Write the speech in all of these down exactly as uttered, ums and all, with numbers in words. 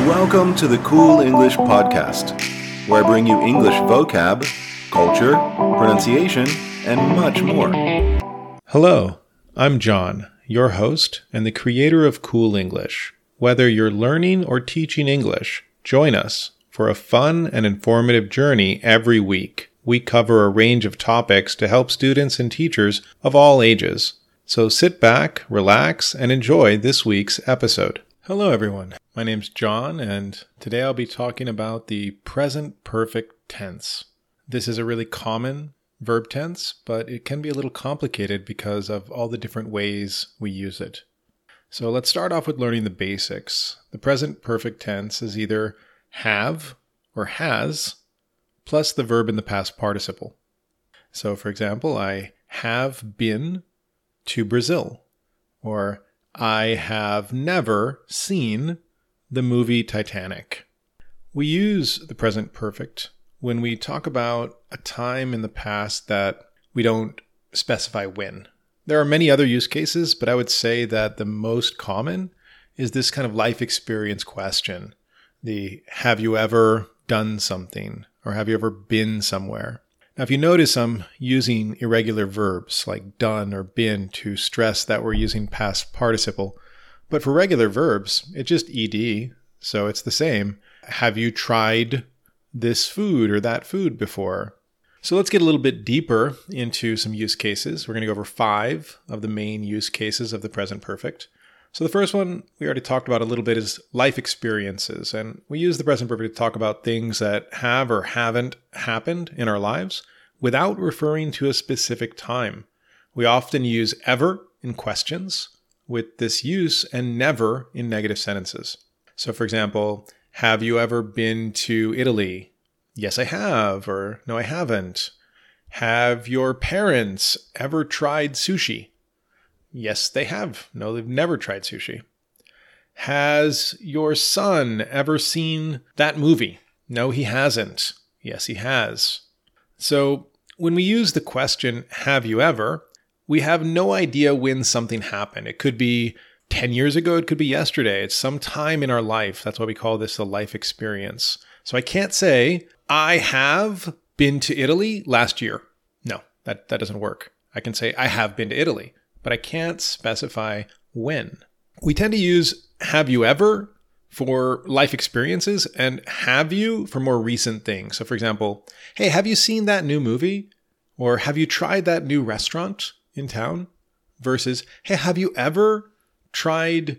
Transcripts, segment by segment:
Welcome to the Cool English Podcast, where I bring you English vocab, culture, pronunciation, and much more. Hello, I'm John, your host and the creator of Cool English. Whether you're learning or teaching English, join us for a fun and informative journey every week. We cover a range of topics to help students and teachers of all ages. So sit back, relax, and enjoy this week's episode. Hello everyone, my name's John, and today I'll be talking about the present perfect tense. This is a really common verb tense, but it can be a little complicated because of all the different ways we use it. So let's start off with learning the basics. The present perfect tense is either have or has, plus the verb in the past participle. So for example, I have been to Brazil, or I have never seen the movie Titanic. We use the present perfect when we talk about a time in the past that we don't specify when. There are many other use cases, but I would say that the most common is this kind of life experience question. The have you ever done something, or have you ever been somewhere? Now, if you notice, I'm using irregular verbs like done or been to stress that we're using past participle. But for regular verbs, it's just ed, so it's the same. Have you tried this food or that food before? So let's get a little bit deeper into some use cases. We're going to go over five of the main use cases of the present perfect. So the first one we already talked about a little bit is life experiences. And we use the present perfect to talk about things that have or haven't happened in our lives without referring to a specific time. We often use ever in questions with this use and never in negative sentences. So for example, have you ever been to Italy? Yes, I have, or no, I haven't. Have your parents ever tried sushi? Yes, they have. No, they've never tried sushi. Has your son ever seen that movie? No, he hasn't. Yes, he has. So when we use the question, have you ever, we have no idea when something happened. It could be ten years ago. It could be yesterday. It's some time in our life. That's why we call this a life experience. So I can't say, I have been to Italy last year. No, that, that doesn't work. I can say, I have been to Italy, but I can't specify when. We tend to use have you ever for life experiences and have you for more recent things. So for example, hey, have you seen that new movie? Or have you tried that new restaurant in town? Versus, hey, have you ever tried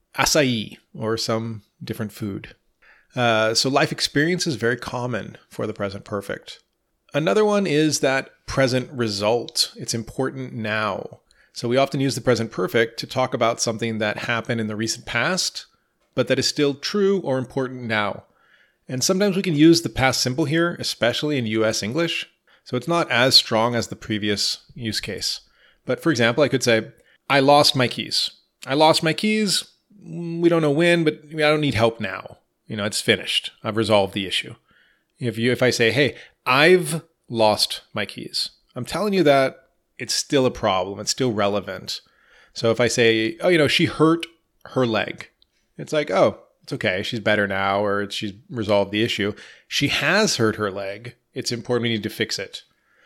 acai or some different food? Uh, so life experience is very common for the present perfect. Another one is that present result. It's important now. So we often use the present perfect to talk about something that happened in the recent past, but that is still true or important now. And sometimes we can use the past simple here, especially in U S English. So it's not as strong as the previous use case. But for example, I could say, I lost my keys. I lost my keys. We don't know when, but I don't need help now. You know, it's finished. I've resolved the issue. If you, if I say, hey, I've lost my keys, I'm telling you that it's still a problem. It's still relevant. So if I say, oh, you know, she hurt her leg, it's like, oh, it's okay. She's better now, or she's resolved the issue. She has hurt her leg. It's important. We need to fix it.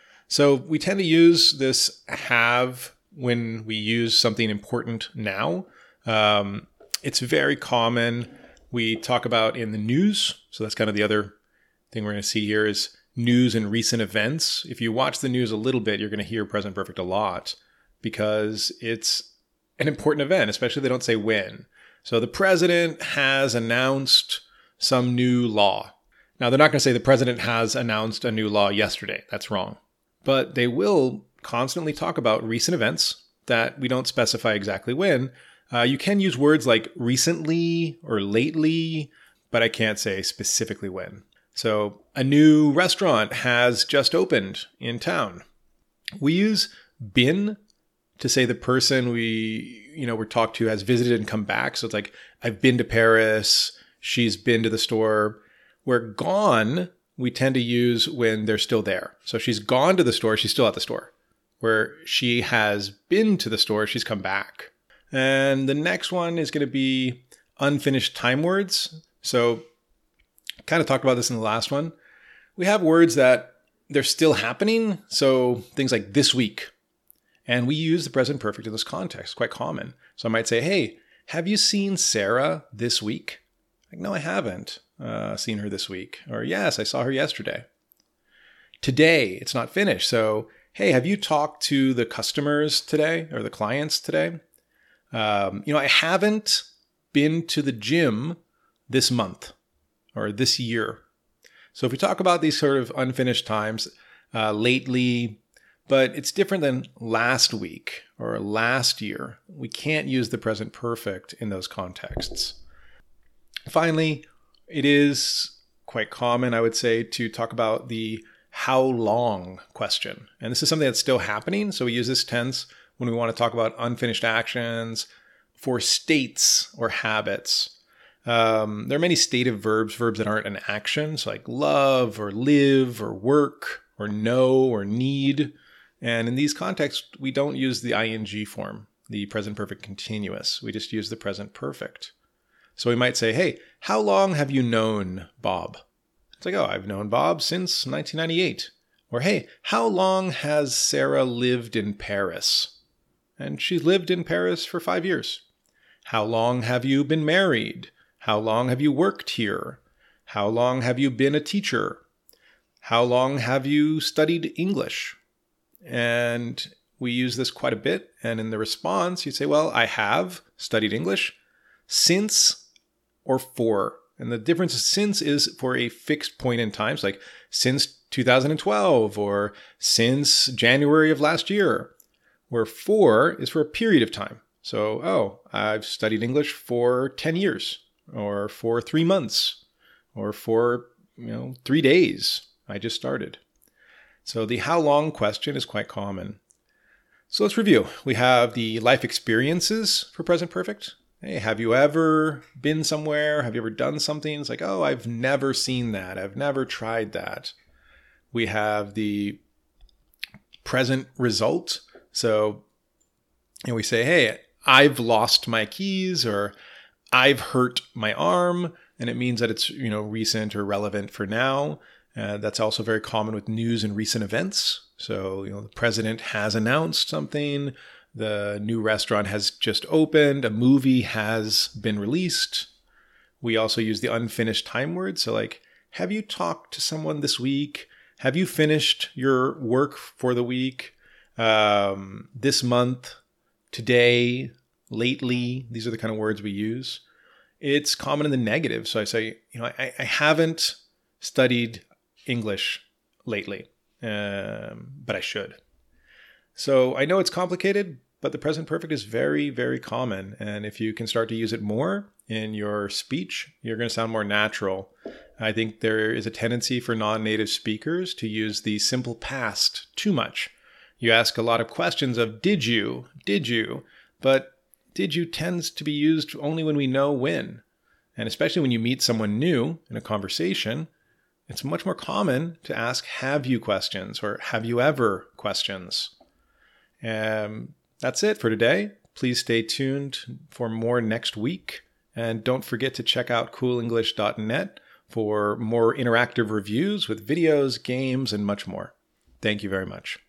So we tend to use this have when we use something important now. Um, it's very common. We talk about in the news. So that's kind of the other thing we're going to see here is news and recent events. If you watch the news a little bit, you're going to hear present perfect a lot because it's an important event, especially if they don't say when. So the president has announced some new law. Now, they're not going to say the president has announced a new law yesterday. That's wrong. But they will constantly talk about recent events that we don't specify exactly when. Uh, you can use words like recently or lately, but I can't say specifically when. So a new restaurant has just opened in town. We use been to say the person we, you know, we're talked to has visited and come back. So it's like, I've been to Paris. She's been to the store. Where gone, we tend to use when they're still there. So she's gone to the store. She's still at the store. Where she has been to the store, she's come back. And the next one is going to be unfinished time words. So kind of talked about this in the last one. We have words that they're still happening. So things like this week. And we use the present perfect in this context, quite common. So I might say, hey, have you seen Sarah this week? Like, no, I haven't uh, seen her this week. Or yes, I saw her yesterday. Today, it's not finished. So, hey, have you talked to the customers today or the clients today? Um, you know, I haven't been to the gym this month or this year. So if we talk about these sort of unfinished times, uh, lately, but it's different than last week or last year. We can't use the present perfect in those contexts. Finally, it is quite common, I would say, to talk about the how long question. And this is something that's still happening. So we use this tense when we want to talk about unfinished actions for states or habits. Um, there are many stative verbs, verbs that aren't an action, so like love or live or work or know or need. And in these contexts, we don't use the ing form, the present perfect continuous. We just use the present perfect. So we might say, hey, how long have you known Bob? It's like, oh, I've known Bob since nineteen ninety-eight. Or, hey, how long has Sarah lived in Paris? And she's lived in Paris for five years. How long have you been married? How long have you worked here? How long have you been a teacher? How long have you studied English? And we use this quite a bit. And in the response, you say, well, I have studied English since or for. And the difference is since is for a fixed point in time. So like since two thousand twelve or since January of last year. Where for is for a period of time. So, oh, I've studied English for ten years or for three months or for, you know, three days. I just started. So the how long question is quite common. So let's review. We have the life experiences for present perfect. Hey, have you ever been somewhere? Have you ever done something? It's like, oh, I've never seen that. I've never tried that. We have the present result. So you know, we say, hey, I've lost my keys or I've hurt my arm. And it means that it's, you know, recent or relevant for now. Uh, that's also very common with news and recent events. So, you know, the president has announced something. The new restaurant has just opened. A movie has been released. We also use the unfinished time word. So like, have you talked to someone this week? Have you finished your work for the week? Um, this month, today, lately, these are the kind of words we use. It's common in the negative. So I say, you know, I, I haven't studied English lately, um, but I should. So I know it's complicated, but the present perfect is very, very common. And if you can start to use it more in your speech, you're going to sound more natural. I think there is a tendency for non-native speakers to use the simple past too much. You ask a lot of questions of did you, did you, but did you tends to be used only when we know when. And especially when you meet someone new in a conversation, it's much more common to ask have you questions or have you ever questions. Um, that's it for today. Please stay tuned for more next week. And don't forget to check out cool english dot net for more interactive reviews with videos, games, and much more. Thank you very much.